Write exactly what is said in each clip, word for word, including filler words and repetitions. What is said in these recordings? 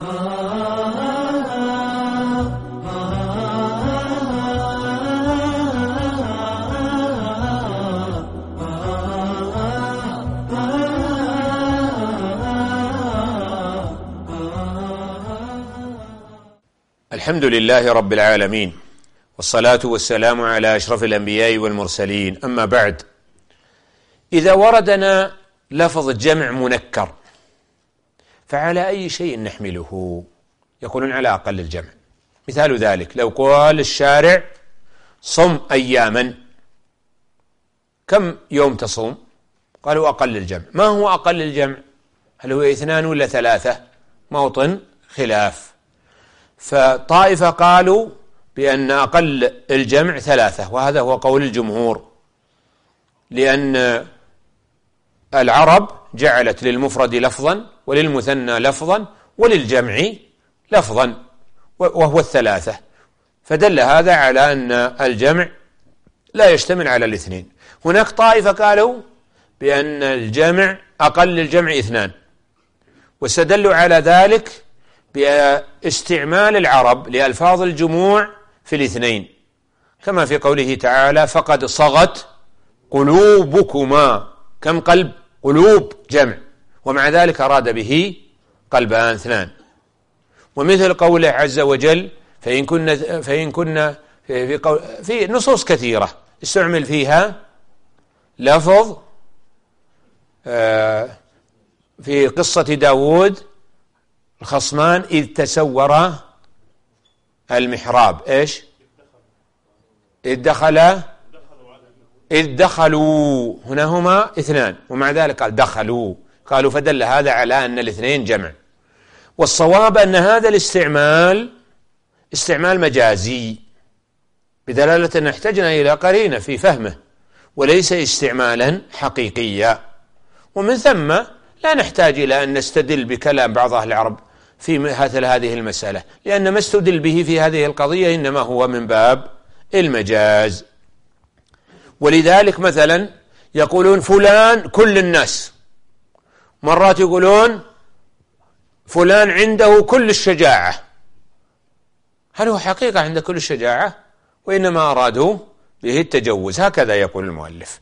الحمد لله رب العالمين، والصلاة والسلام على أشرف الأنبياء والمرسلين، أما بعد. إذا وردنا لفظ جمع منكر فعلى أي شيء نحمله؟ يقولون على أقل الجمع. مثال ذلك لو قال الشارع صم أياما، كم يوم تصوم؟ قالوا أقل الجمع. ما هو أقل الجمع؟ هل هو اثنان ولا ثلاثة؟ موطن خلاف. فطائفة قالوا بأن أقل الجمع ثلاثة، وهذا هو قول الجمهور، لأن العرب جعلت للمفرد لفظا وللمثنى لفظا وللجمع لفظا وهو الثلاثة، فدل هذا على أن الجمع لا يشتمل على الاثنين. هناك طائفة قالوا بأن الجمع أقل الجمع اثنان، واستدلوا على ذلك باستعمال العرب لألفاظ الجموع في الاثنين، كما في قوله تعالى فقد صغت قلوبكما. كم قلب؟ قلوب جمع، ومع ذلك أراد به قلبان اثنان. ومثل قوله عز وجل فإن كنا فإن كنا في, في, في نصوص كثيرة استعمل فيها لفظ في قصة داود الخصمان إذ تسورا المحراب، إيش؟ إذ دخل إذ دخلوا، هنا هما اثنان ومع ذلك قال دخلوا، قالوا فدل هذا على أن الاثنين جمع. والصواب أن هذا الاستعمال استعمال مجازي بدلالة أن احتجنا إلى قرينة في فهمه، وليس استعمالا حقيقيا. ومن ثم لا نحتاج إلى أن نستدل بكلام بعض أهل العرب في مثل هذه المسألة، لأن ما استدل به في هذه القضية إنما هو من باب المجاز. ولذلك مثلا يقولون فلان كل الناس، مرات يقولون فلان عنده كل الشجاعة. هل هو حقيقة عنده كل الشجاعة؟ وإنما أرادوا به التجوز، هكذا يقول المؤلف.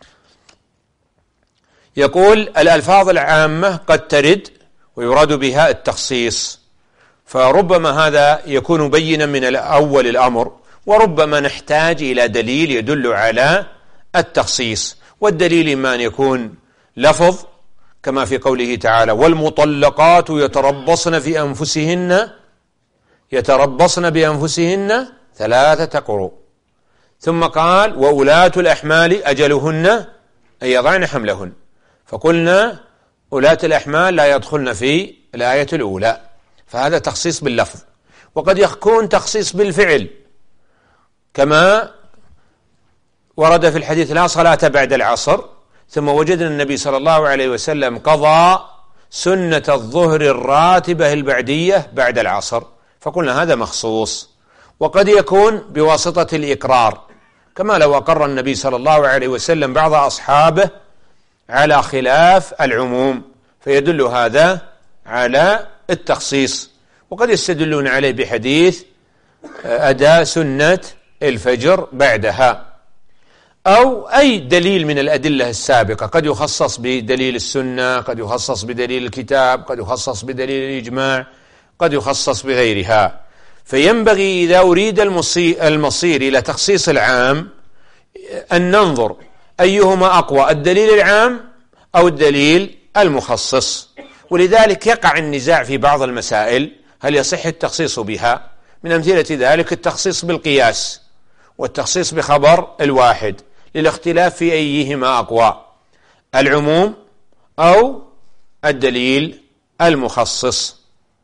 يقول الألفاظ العامة قد ترد ويراد بها التخصيص، فربما هذا يكون بينا من أول الأمر، وربما نحتاج إلى دليل يدل على التخصيص. والدليل إما أن يكون لفظ كما في قوله تعالى والمطلقات يتربصن في أنفسهن يتربصن بأنفسهن ثلاثة قروء، ثم قال وأولاة الأحمال أجلهن أن يضعن حملهن، فقلنا أولاة الأحمال لا يدخلن في الآية الأولى، فهذا تخصيص باللفظ. وقد يكون تخصيص بالفعل كما ورد في الحديث لا صلاة بعد العصر، ثم وجدنا النبي صلى الله عليه وسلم قضى سنة الظهر الراتبة البعدية بعد العصر، فقلنا هذا مخصوص. وقد يكون بواسطة الإقرار، كما لو أقر النبي صلى الله عليه وسلم بعض أصحابه على خلاف العموم، فيدل هذا على التخصيص. وقد يستدلون عليه بحديث أداء سنة الفجر بعدها، أو أي دليل من الأدلة السابقة، قد يخصص بدليل السنة، قد يخصص بدليل الكتاب، قد يخصص بدليل الإجماع، قد يخصص بغيرها. فينبغي إذا أريد المصير إلى تخصيص العام أن ننظر أيهما أقوى، الدليل العام أو الدليل المخصص. ولذلك يقع النزاع في بعض المسائل هل يصح التخصيص بها. من أمثلة ذلك التخصيص بالقياس والتخصيص بخبر الواحد، للاختلاف في أيهما أقوى، العموم أو الدليل المخصص.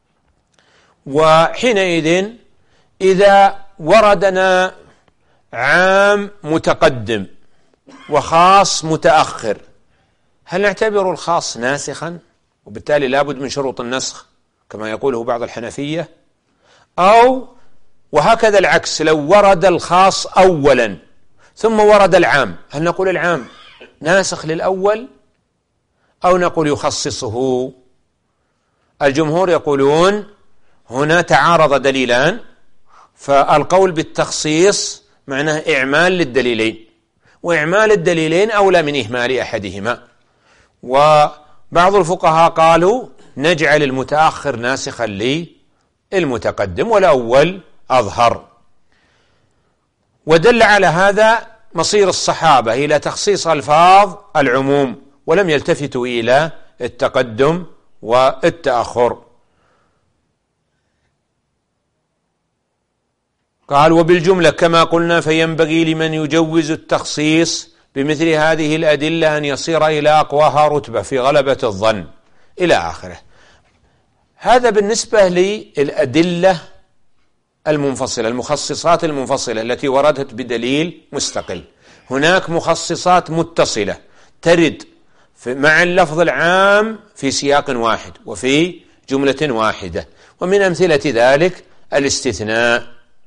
وحينئذ إذا وردنا عام متقدم وخاص متأخر، هل نعتبر الخاص ناسخا وبالتالي لابد من شروط النسخ كما يقوله بعض الحنفية؟ أو وهكذا العكس، لو ورد الخاص أولا ثم ورد العام، هل نقول العام ناسخ للأول أو نقول يخصصه؟ الجمهور يقولون هنا تعارض دليلان، فالقول بالتخصيص معناه إعمال للدليلين، وإعمال الدليلين أولى من إهمال أحدهما. وبعض الفقهاء قالوا نجعل المتأخر ناسخا للمتقدم والأول أظهر. ودل على هذا مصير الصحابة إلى تخصيص ألفاظ العموم، ولم يلتفتوا إلى التقدم والتأخر. قال وبالجملة كما قلنا فينبغي لمن يجوز التخصيص بمثل هذه الأدلة أن يصير إلى أقواها رتبة في غلبة الظن إلى آخره. هذا بالنسبة للأدلة المنفصلة، المخصصات المنفصلة التي وردت بدليل مستقل. هناك مخصصات متصلة ترد مع اللفظ العام في سياق واحد وفي جملة واحدة، ومن أمثلة ذلك الاستثناء.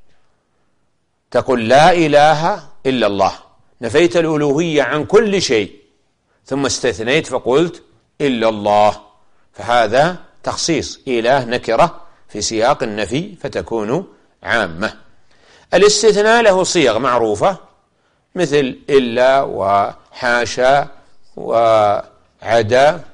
تقول لا إله إلا الله، نفيت الألوهية عن كل شيء ثم استثنيت فقلت إلا الله، فهذا تخصيص. إله نكرة في سياق النفي فتكون عامة. الاستثناء له صيغ معروفة مثل إلا وحاشا وعدا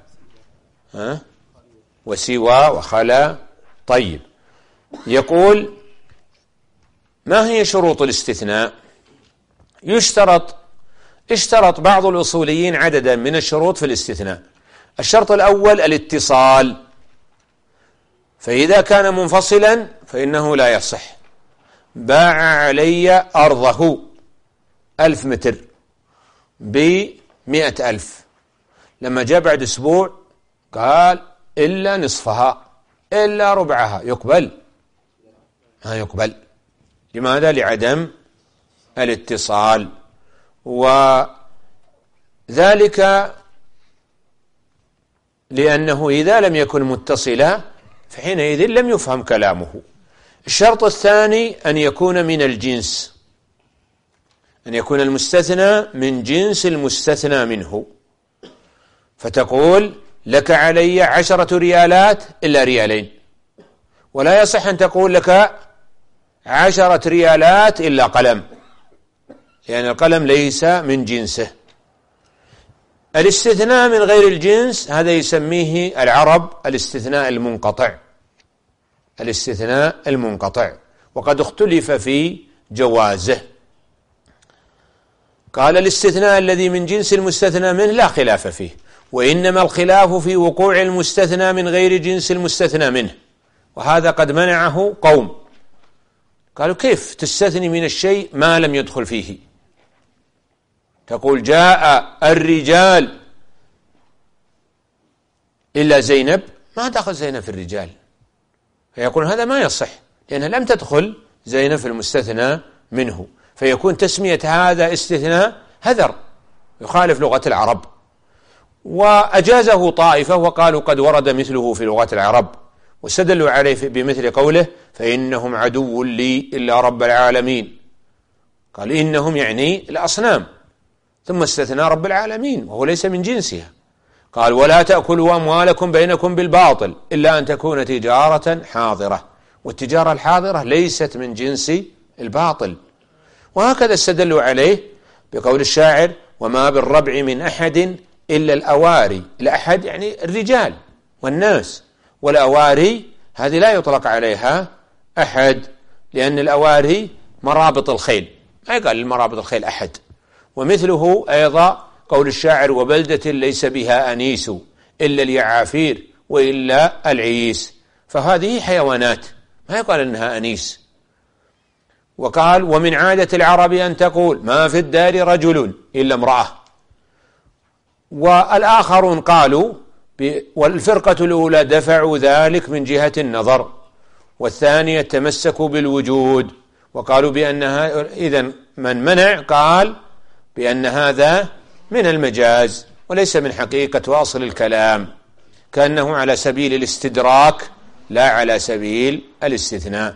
وسوى وخلا. طيب، يقول ما هي شروط الاستثناء؟ يشترط اشترط بعض الأصوليين عددا من الشروط في الاستثناء. الشرط الأول الاتصال، فإذا كان منفصلا فإنه لا يصح. باع علي أرضه ألف متر بمئة ألف، لما جاء بعد أسبوع قال إلا نصفها إلا ربعها، يقبل؟ ما يقبل. لماذا؟ لعدم الاتصال. وذلك لأنه إذا لم يكن متصلا فحينئذ لم يفهم كلامه. الشرط الثاني أن يكون من الجنس، أن يكون المستثنى من جنس المستثنى منه، فتقول لك علي عشرة ريالات إلا ريالين، ولا يصح أن تقول لك عشرة ريالات إلا قلم، لأن القلم ليس من جنسه. الاستثناء من غير الجنس هذا يسميه العرب الاستثناء المنقطع، الاستثناء المنقطع، وقد اختلف في جوازه. قال الاستثناء الذي من جنس المستثنى منه لا خلاف فيه، وإنما الخلاف في وقوع المستثنى من غير جنس المستثنى منه، وهذا قد منعه قوم. قالوا كيف تستثني من الشيء ما لم يدخل فيه؟ تقول جاء الرجال إلا زينب، ما دخل زينب في الرجال، فيقول هذا ما يصح لأنها لم تدخل زينب في المستثنى منه، فيكون تسمية هذا استثناء هذر يخالف لغة العرب. وأجازه طائفة وقالوا قد ورد مثله في لغة العرب، واستدلوا عليه بمثل قوله فإنهم عدو لي إلا رب العالمين. قال إنهم يعني الأصنام، ثم استثنى رب العالمين وهو ليس من جنسها. قال ولا تأكلوا أموالكم بينكم بالباطل إلا أن تكون تجارة حاضرة، والتجارة الحاضرة ليست من جنس الباطل. وهكذا استدلوا عليه بقول الشاعر وما بالربع من أحد إلا الأواري. الأحد يعني الرجال والناس، والأواري هذه لا يطلق عليها أحد، لأن الأواري مرابط الخيل، ما يقال للمرابط الخيل أحد. ومثله أيضا قول الشاعر وبلدة ليس بها أنيس إلا اليعافير وإلا العيس، فهذه حيوانات ما يقال أنها أنيس. وقال ومن عادة العرب أن تقول ما في الدار رجل إلا امرأة. والآخرون قالوا والفرقة الأولى دفعوا ذلك من جهة النظر، والثانية تمسكوا بالوجود وقالوا بأنها إذن من منع قال بأن هذا من المجاز وليس من حقيقة وأصل الكلام، كأنه على سبيل الاستدراك لا على سبيل الاستثناء.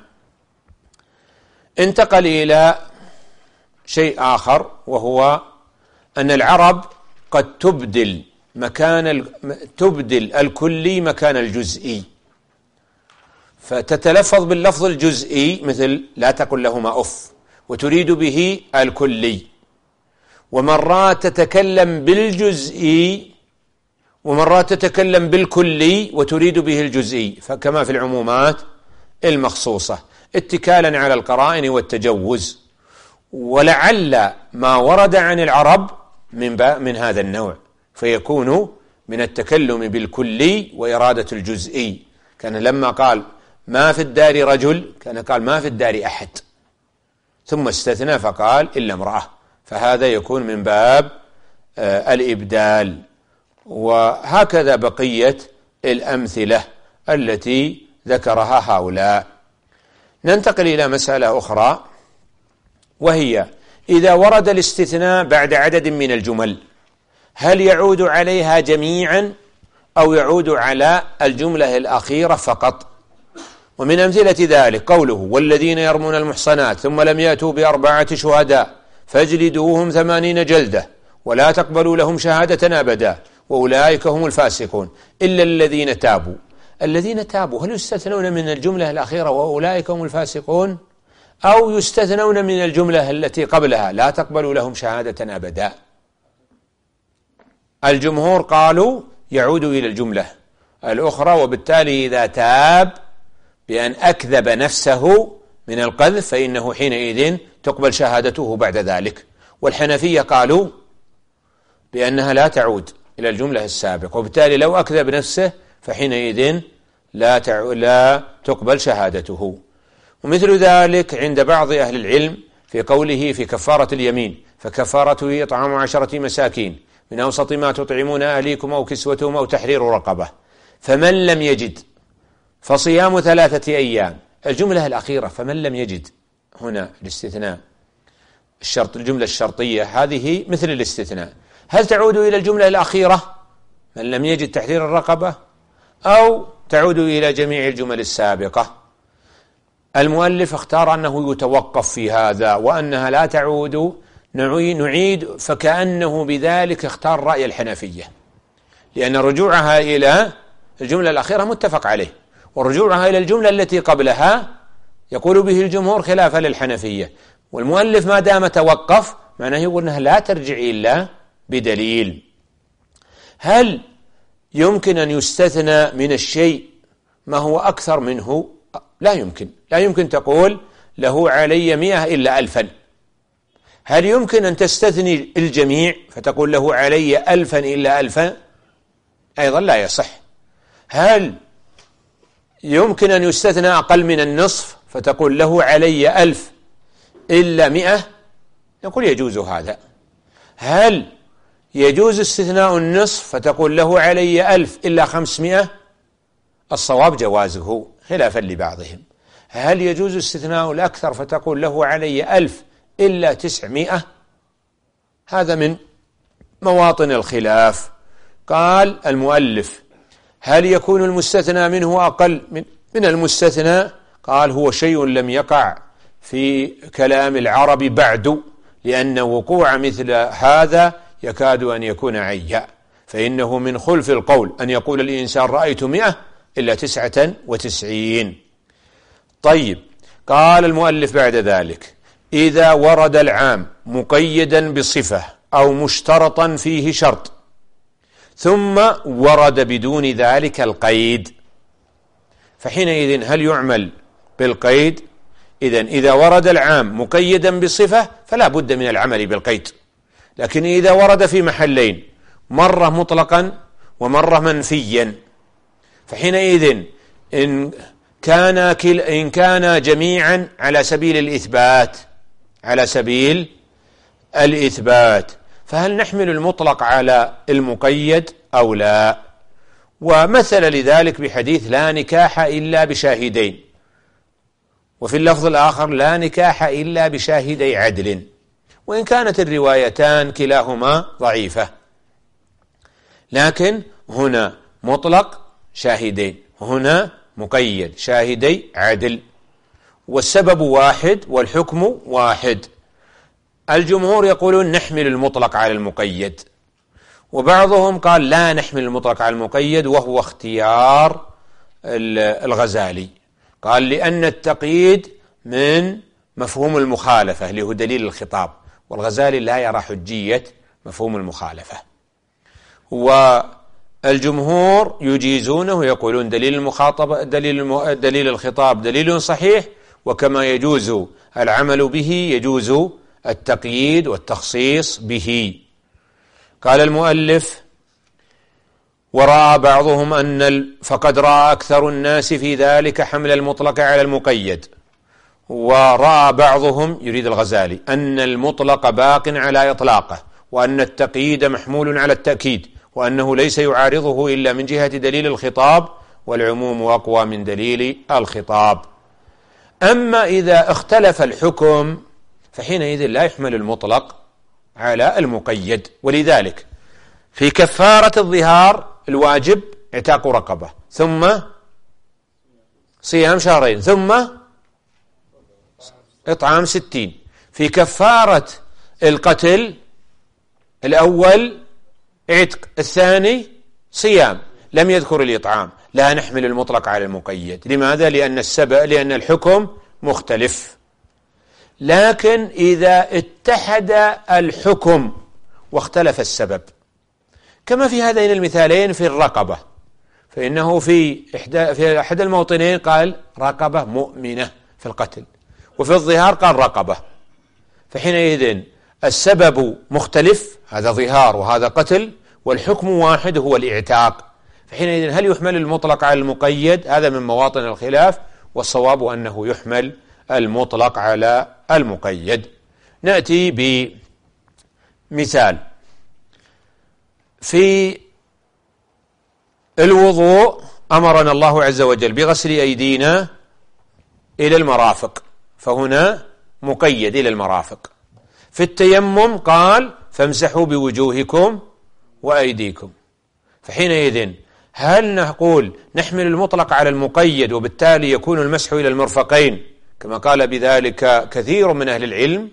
انتقل إلى شيء آخر، وهو أن العرب قد تبدل مكان تبدل الكلي مكان الجزئي. فتتلفظ باللفظ الجزئي مثل لا تقل لهما أف وتريد به الكلي، ومرات تتكلم بالجزئي ومرات تتكلم بالكلي وتريد به الجزئي، فكما في العمومات المخصوصة اتكالا على القرائن والتجوز. ولعل ما ورد عن العرب من, من هذا النوع، فيكون من التكلم بالكلي وإرادة الجزئي. كان لما قال ما في الدار رجل كان قال ما في الدار أحد، ثم استثنى فقال إلا امرأة، فهذا يكون من باب آه الإبدال. وهكذا بقية الأمثلة التي ذكرها هؤلاء. ننتقل إلى مسألة أخرى، وهي إذا ورد الاستثناء بعد عدد من الجمل هل يعود عليها جميعا أو يعود على الجملة الأخيرة فقط؟ ومن أمثلة ذلك قوله والذين يرمون المحصنات ثم لم يأتوا بأربعة شهداء فاجلدوهم ثمانين جلدة ولا تقبلوا لهم شهادة أبدا وأولئك هم الفاسقون إلا الذين تابوا. الذين تابوا هل يستثنون من الجملة الأخيرة وأولئك هم الفاسقون، أو يستثنون من الجملة التي قبلها لا تقبلوا لهم شهادة أبدا؟ الجمهور قالوا يعود إلى الجملة الأخرى، وبالتالي إذا تاب بأن أكذب نفسه من القذف فإنه حينئذ تقبل شهادته بعد ذلك. والحنفية قالوا بأنها لا تعود إلى الجملة السابقة، وبالتالي لو أكذب نفسه فحينئذ لا, لا تقبل شهادته. ومثل ذلك عند بعض أهل العلم في قوله في كفارة اليمين فكفارته إطعام عشرة مساكين من أوسط ما تطعمون أهليكم أو كسوتهم أو تحرير رقبة، فمن لم يجد فصيام ثلاثة أيام. الجملة الأخيرة فمن لم يجد هنا الاستثناء الشرط، الجملة الشرطية هذه مثل الاستثناء، هل تعود إلى الجملة الأخيرة من لم يجد تحرير الرقبة أو تعود إلى جميع الجمل السابقة؟ المؤلف اختار أنه يتوقف في هذا وأنها لا تعود، نعيد، فكأنه بذلك اختار رأي الحنفية، لأن رجوعها إلى الجملة الأخيرة متفق عليه، ورجوعها إلى الجملة التي قبلها يقول به الجمهور خلافا للحنفية. والمؤلف ما دام توقف معناه يقول أنها لا ترجع إلا بدليل. هل يمكن أن يستثنى من الشيء ما هو أكثر منه؟ لا يمكن. لا يمكن تقول له علي مئة إلا ألفا. هل يمكن أن تستثني الجميع فتقول له علي ألفا إلا ألفا؟ أيضا لا يصح. هل يمكن أن يستثنى أقل من النصف فتقول له علي ألف إلا مئة؟ نقول يجوز هذا. هل يجوز استثناء النصف فتقول له علي ألف إلا خمسمائة؟ الصواب جوازه خلافا لبعضهم. هل يجوز استثناء الأكثر فتقول له علي ألف إلا تسعمائة؟ هذا من مواطن الخلاف. قال المؤلف هل يكون المستثنى منه أقل من المستثنى؟ قال هو شيء لم يقع في كلام العرب بعد، لأن وقوع مثل هذا يكاد أن يكون عيا، فإنه من خلف القول أن يقول الإنسان رأيت مئة إلا تسعة وتسعين. طيب، قال المؤلف بعد ذلك إذا ورد العام مقيدا بصفة أو مشترطا فيه شرط ثم ورد بدون ذلك القيد، فحينئذ هل يعمل بالقيد؟ إذن إذا ورد العام مقيدا بصفة فلا بد من العمل بالقيد، لكن إذا ورد في محلين مرة مطلقا ومرة منفيا فحينئذ إن كان إن كان جميعا على سبيل الإثبات على سبيل الإثبات فهل نحمل المطلق على المقيد أو لا؟ ومثل لذلك بحديث لا نكاح إلا بشاهدين، وفي اللفظ الآخر لا نكاح إلا بشاهدي عدل، وإن كانت الروايتان كلاهما ضعيفة، لكن هنا مطلق شاهدين هنا مقيد شاهدي عدل، والسبب واحد والحكم واحد. الجمهور يقولون نحمل المطلق على المقيد، وبعضهم قال لا نحمل المطلق على المقيد، وهو اختيار الغزالي، قال لأن التقييد من مفهوم المخالفة اللي هو دليل الخطاب، والغزالي لا يرى حجية مفهوم المخالفة، والجمهور يجيزونه ويقولون دليل المخاطبة دليل الم... دليل الخطاب دليل صحيح، وكما يجوز العمل به يجوز التقييد والتخصيص به. قال المؤلف: ورأى بعضهم أن ال... فقد رأى أكثر الناس في ذلك حمل المطلق على المقيد، ورأى بعضهم يريد الغزالي أن المطلق باق على إطلاقه، وأن التقييد محمول على التأكيد، وأنه ليس يعارضه إلا من جهة دليل الخطاب، والعموم أقوى من دليل الخطاب. أما إذا اختلف الحكم فحينئذ لا يحمل المطلق على المقيد. ولذلك في كفارة الظهار الواجب اعتاق رقبة، ثم صيام شهرين، ثم إطعام ستين. في كفارة القتل الأول عتق، الثاني صيام، لم يذكر الإطعام. لا نحمل المطلق على المقيد. لماذا؟ لأن السبب لأن الحكم مختلف. لكن إذا اتحد الحكم واختلف السبب، كما في هذين المثالين في الرقبة، فإنه في إحدى في أحد الموطنين قال رقبة مؤمنة في القتل، وفي الظهار قال رقبة، فحينئذ السبب مختلف، هذا ظهار وهذا قتل، والحكم واحد هو الإعتاق، فحينئذ هل يحمل المطلق على المقيد؟ هذا من مواطن الخلاف، والصواب أنه يحمل المطلق على المقيد. نأتي بمثال في الوضوء. أمرنا الله عز وجل بغسل أيدينا إلى المرافق، فهنا مقيد إلى المرافق. في التيمم قال فامسحوا بوجوهكم وأيديكم، فحينئذ هل نقول نحمل المطلق على المقيد وبالتالي يكون المسح إلى المرفقين كما قال بذلك كثير من أهل العلم،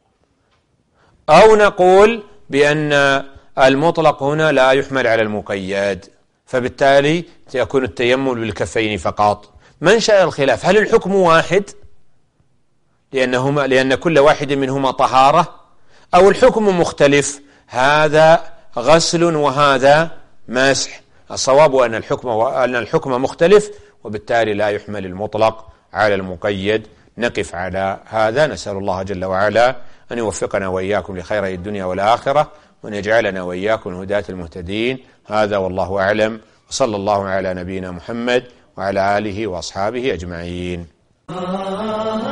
أو نقول بأن المطلق هنا لا يحمل على المقيد، فبالتالي سيكون التيمم بالكفين فقط؟ منشأ الخلاف هل الحكم واحد لأنهما لأن كل واحد منهما طهارة، أو الحكم مختلف، هذا غسل وهذا مسح؟ الصواب أن الحكم أن الحكم مختلف، وبالتالي لا يحمل المطلق على المقيد. نقف على هذا، نسأل الله جل وعلا أن يوفقنا وإياكم لخير الدنيا والآخرة، وأن يجعلنا وإياكم الهداة المهتدين. هذا والله أعلم، وصلى الله على نبينا محمد وعلى آله وأصحابه أجمعين.